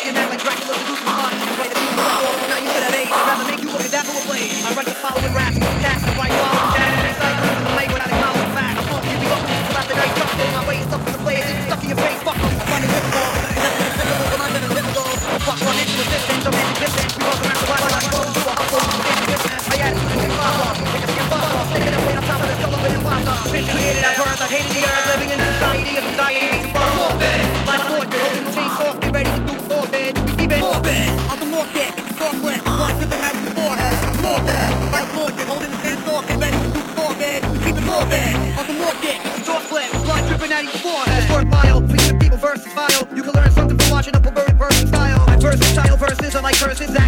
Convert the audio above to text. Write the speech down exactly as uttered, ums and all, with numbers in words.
and act like Dracula to do some fun. Play the music off, now you get that age. I'd rather make you look at that who will play. I write the following raps, cats, the right wall, jazz, and cycle. The late without acknowledging fact. I'm funky, we go throughout the night, stuck in my way, stuck in the play, it's stuck in your face, fuck 'em. I'm funny with the ball, nothing is simple, but I'm never difficult. Fuck one into a distance, I'm in distance. We walk around the block like I go to a hustle, in business. My attitude is far off, take a skin fuck off, sitting away on top of the solo with it blocked off. Been created at birth, I hated the earth, living in a society of anxiety. Far more bed, like a fortress, holding the chainsaw, get ready to do more bed. Keep it more bed, on the more deck, soft flesh, one to the night before, more bed, like a fortress, holding the chainsaw, get ready to do more bed. Keep it more bed, on the more deck, soft flesh, blood dripping out of your forehead. It's worthwhile, for you people versatile. You can learn something from watching a perverted person style. My versatile verses are like curses that